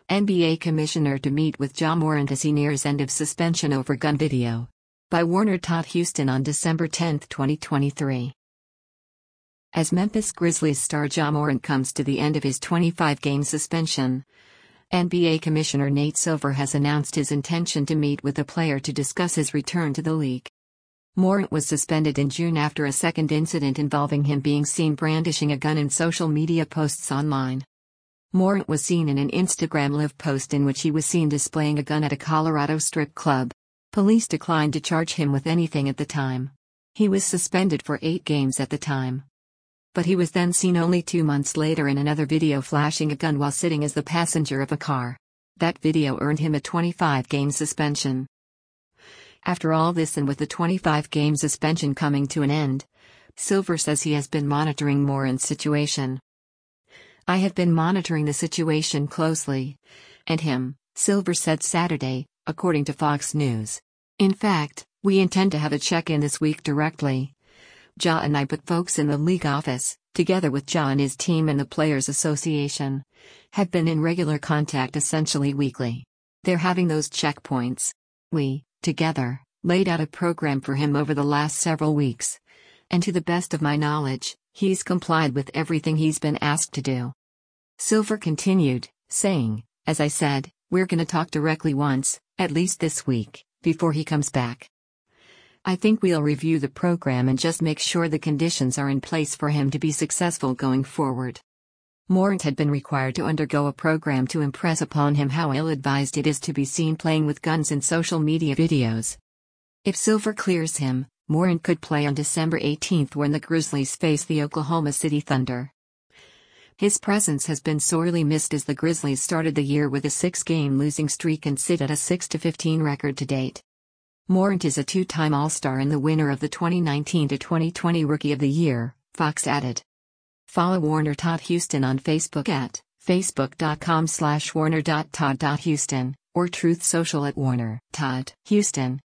NBA Commissioner to meet with Ja Morant as he nears end of suspension over gun video. By Warner Todd Houston on December 10, 2023. As Memphis Grizzlies star Ja Morant comes to the end of his 25-game suspension, NBA Commissioner Nate Silver has announced his intention to meet with the player to discuss his return to the league. Morant was suspended in June after a second incident involving him being seen brandishing a gun in social media posts online. Morant was seen in an Instagram Live post in which he was seen displaying a gun at a Colorado strip club. Police declined to charge him with anything at the time. He was suspended for 8 games at the time. But he was then seen only 2 months later in another video flashing a gun while sitting as the passenger of a car. That video earned him a 25-game suspension. After all this, and with the 25-game suspension coming to an end, Silver says he has been monitoring Morant's situation. "I have been monitoring the situation closely. And him," Silver said Saturday, according to Fox News. "In fact, we intend to have a check-in this week directly. Ja and I, but folks in the league office, together with Ja and his team and the Players Association, have been in regular contact essentially weekly. They're having those checkpoints. We, together, laid out a program for him over the last several weeks. And to the best of my knowledge, he's complied with everything he's been asked to do." Silver continued, saying, "As I said, we're gonna talk directly once, at least this week, before he comes back. I think we'll review the program and just make sure the conditions are in place for him to be successful going forward." Morant had been required to undergo a program to impress upon him how ill-advised it is to be seen playing with guns in social media videos. If Silver clears him, Morant could play on December 18 when the Grizzlies face the Oklahoma City Thunder. His presence has been sorely missed as the Grizzlies started the year with a 6-game losing streak and sit at a 6-15 record to date. Morant is a 2-time All-Star and the winner of the 2019-2020 Rookie of the Year, Fox added. Follow Warner Todd Houston on Facebook at facebook.com/warner.todd.houston or Truth Social at Warner Todd Houston.